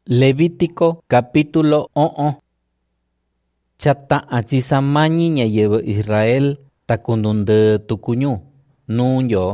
Levítico capítulo 11. Chata'an samañi ñayɨvɨ Israel takundundɨ tukuñu nunyo.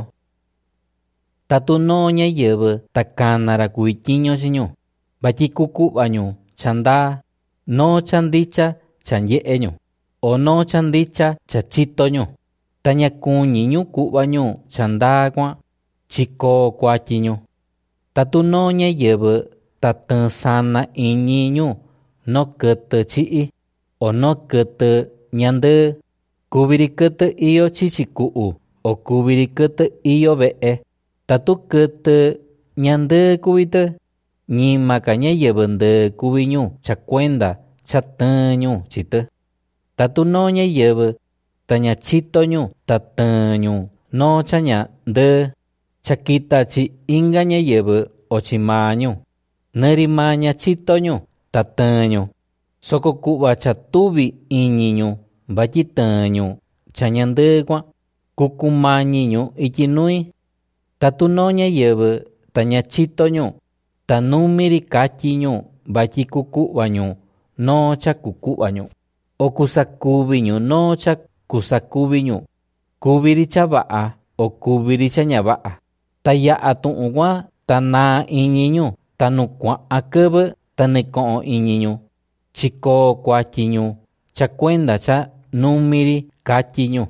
Tatu no ñayɨvɨ takanara kuityiño xiñu vatyi kuku'vañu chanda no chandicha cha nye'eñu o no chandicha cha chitoñu ta ñakuñiñu ku'vañu chanda kuan chikoo kuatyiñu. Tatu no ñayɨvɨ tatɨɨn sana iñiñu no kɨtɨ chi'i o no kɨtɨ ñandɨɨ, kuviri kɨtɨ iyo chichi ku'u o kuviri kɨtɨ iyo ve'e. Tatu kɨtɨ ñandɨɨ kuvitɨ, ñima ka ñayɨvɨ ndɨɨ kuviñu cha kuenda cha tɨɨnñu chitɨ. Tatu no ñayɨvɨ ta ña chitoñu ta tɨɨnñu no cha ña ndɨɨ, cha kita chi inga ñayɨvɨ o chi maañu, nɨri maa ña chitoñu ta tɨɨnñu, soko ku'va cha tuvi iñiñu vatyi tɨɨnñu cha ñandɨɨ kuan, kukumañiñu ityi nui. Tatu no ñayɨvɨ ta ña chitoñu ta numiri katyiñu vatyi kuku'vañu no cha kuku'vañu o kusakuviñu no cha kusakuviñu, kuviri cha va'a o kuviri cha ña va'a. Ta ya'a tu'un kuan ta naa iñiñu ta nu kua'an kɨvɨ ta nɨko'on iñiñu, chikoo kuatyiñu cha kuenda cha numiri katyiñu.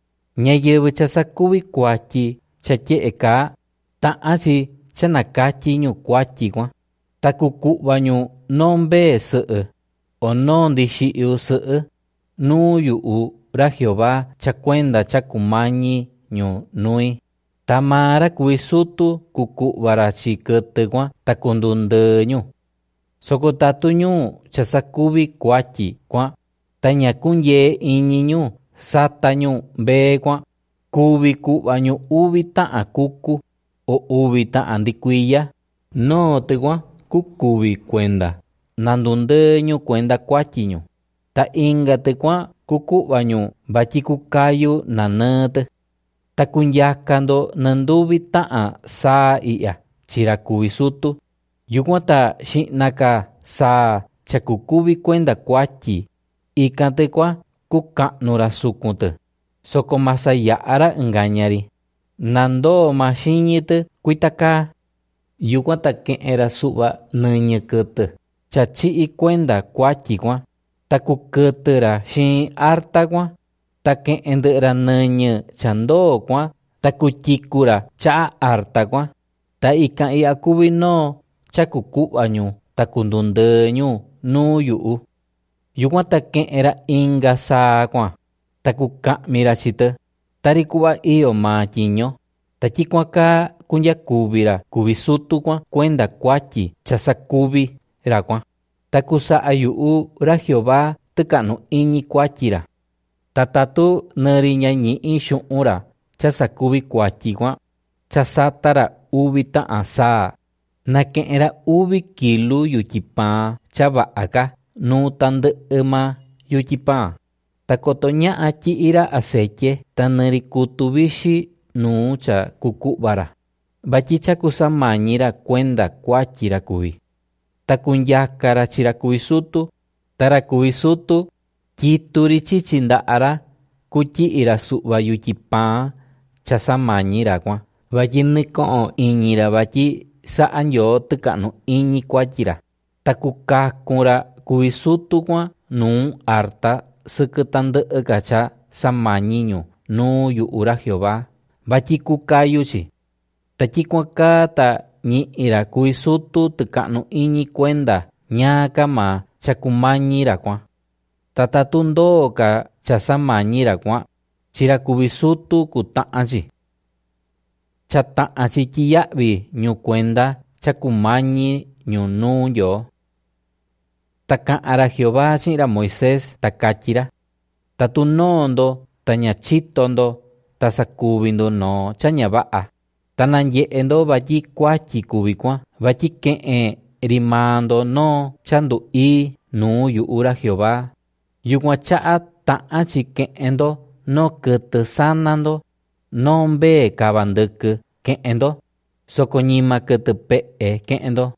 Ñayɨvɨ cha sakuvi kuatyi cha tye'e kaa, ta'an chi cha nakatyiñu kuatyi kuan, ta kuku'vañu no mbee sɨ'ɨ o no ndixi'yu sɨ'ɨ nuu yu'u ra Jehová cha kuenda cha kumañiñu nui. Ta maa ra kuvi sutu kuku'va‑ra chi kɨtɨ kuan ta kundundɨɨñu. Soko tatu ñuu cha sakuvi kuatyi kuan ta ña kunyee iñiñu satañu mbee kuan, kuvi ku'vañu 9 ta'an kuku o 9 ta'an ndikuiya. Noo‑tɨ kuan kukuvi kuenda nandundɨɨñu kuenda kuatyiñu, ta inga‑tɨ kuan kuku'vañu vatyi kukayu nanɨɨ‑tɨ. Ta kunyaka‑ndo nɨnduvi ta'an saa i'ya chi ra kuvi sutu. Yukuan ta xi'na‑ka saa cha kukuvi kuenda kuatyi, ikan‑tɨ kuan kuka'nu‑ra sukun‑tɨ, soko ma saya'a‑ra ɨngaña‑ri, nandoo maa xiñi‑tɨ kuita kaa. Yukuan ta ke'en‑ra su'va nɨñɨ kɨtɨ cha chi'i kuenda kuatyi kuan, ta kukɨtɨ‑ra xiin arta kuan, ta ke'en ndɨ'ɨ‑ra nɨñɨ cha ndoo kuan ta kutyiku‑ra cha'a arta kuan. Ta ikan i'ya kuvi noo cha kuku'vañu ta kundundɨɨñu nuu yu'u. Yukuan ta ke'en‑ra inga saa kuan ta kuka'mi‑ra chitɨ tari ku'va iyo maa tyiño, ta tyikuan kaa kunyakuvi‑ra kuvi sutu kuan kuenda kuatyi cha sakuvi‑ra kuan, ta kusa'a yu'u ra Jehová tɨka'nu iñi kuatyi‑ra. Ta tatu nɨri ña ñi'i xu'un‑ra cha sakuvi kuatyi kuan, cha sata‑ra 9 ta'an saa, nake'en‑ra 9 kilu yutyi paan cha va'a‑ka nuu tandɨ'ɨ maa yutyi paan, ta koto ña'a tyi'i‑ra acetye ta nɨri kutu vixi nuu cha kuku'va‑ra, vatyi cha kusamañi‑ra kuenda kuatyi‑ra kuvi. Ta kunyaka‑ra chi ra kuvi sutu, ta ra kuvi sutu tyitu‑ri chichi nda'a‑ra kutyi'i‑ra su'va yutyi paan cha samañi‑ra kuan, vatyi nɨko'on iñi‑ra vatyi sa'a Nyoo tɨka'nu iñi kuatyi‑ra. Ta kukakun‑ra kuvi sutu kuan nuu arta sɨkɨ tandɨ'ɨ‑ka cha samañiñu nuu yu'u ra Jehová, vatyi kukayu‑chi. Ta tyikuan kaa ta ñi'i‑ra kuvi sutu tɨka'nu iñi kuenda ñaa‑ka maa cha kumañi‑ra kuan. Ta tatu ndoo‑ka cha samañi‑ra kuan, chi ra kuvi sutu kuta'an‑chi. Cha ta'an‑chi tyiya'vi‑ñu kuenda cha kumañiñu nuu Nyoo. Ta ka'an ra Jehová chi'in ra Moisés ta katyi‑ra: Tatu noo‑ndo ta ña chito‑ndo ta sakuvi‑ndo noo cha ña va'a, ta nandye'e‑ndo vatyi kuatyi kuvi kuan vatyi ke'en‑ri maa‑ndo noo cha ndu-ii nuu yu'u ra Jehová, yukuan cha'a ta'an‑chi ke'en‑ndo noo kɨtɨ sana‑ndo, noo mbee kava ndɨkɨ ke'en‑ndo, soko ñima kɨtɨ pe'e ke'en‑ndo.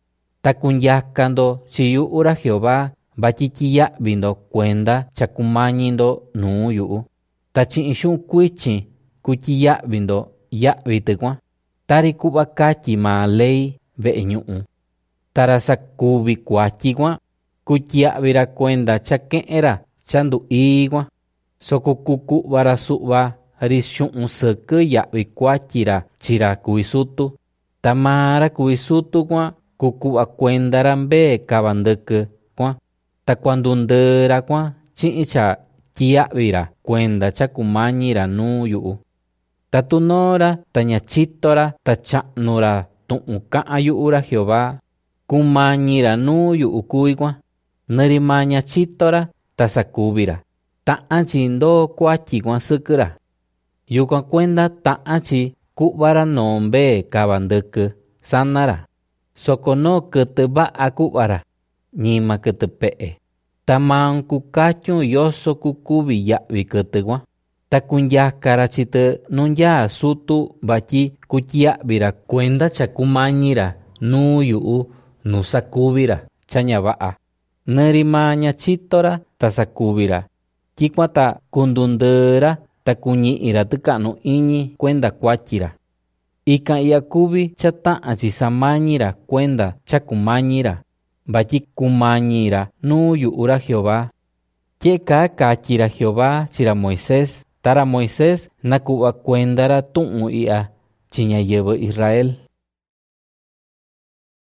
ta kunyakando chiyu'ura Jehová vatyi tyiya'vi-ndo kuenda chakumañi-ndo nuu yu'u, ta chi'in xu'un kuichin kutyiya'vi-ndo ya'vi tɨ kuan, tari ku'va katyi maa ley ve'e ñu'u. Ta ra sakuvi kuatyi kuan kutyiya'vi‑ra kuenda cha ke'en‑ra cha ndu'ii kuan, soko kuku'va‑ra su'va ri xu'un sɨkɨ ya'vi kuatyi‑ra chi‑ra kuví sutu, ta maa ra kuví sutu kuan kuku'va kuenda‑ra mbee kava ndɨkɨ kuan, ta kuandundɨɨ‑ra kuan chi'in cha tyiya'vi‑ra kuenda cha kumañi‑ra nuu yu'u. Tatu noo‑ra ta ña chito‑ra ta cha'nu‑ra tu'un ka'an yu'u‑ra Jehová, kumañi‑ra nuu yu'u kuvi kuan, nɨri maa ña chito‑ra ta sakuvi‑ra, ta'an chi ndoo kuatyi kuan sɨkɨ‑ra. Yukuan kuenda ta'an chi ku'va‑ra noo mbee kava ndɨkɨ sana‑ra, soko noo kɨtɨ va'a ku'va‑ra, ñima kɨtɨ pe'e, ta maun kukatyun yoso kukuvi ya'vi kɨtɨ kuan, ta kunyaka‑ra chi‑tɨ nu nyaa sutu vatyi kutyiya'vi‑ra kuenda cha kumañi‑ra nuu yu'u nu sakuvi‑ra cha ña va'a. Nɨri maa ña chito‑ra ta sakuvi‑ra, tyikuan ta kundundɨɨ‑ra ta kuñi'i‑ra tɨka'nu iñi kuenda kuatyi‑ra. Ikan i'ya kuvi cha ta'an chi samañi‑ra kuenda cha kumañi‑ra, vatyi kumañi‑ra nuu yu'u‑ra Jehová. Tye'e kaa katyi‑ra Jehová chi‑ra Moisés, ta ra Moisés naku'va kuenda‑ra tu'un i'ya chi ñáyɨvɨ Israel.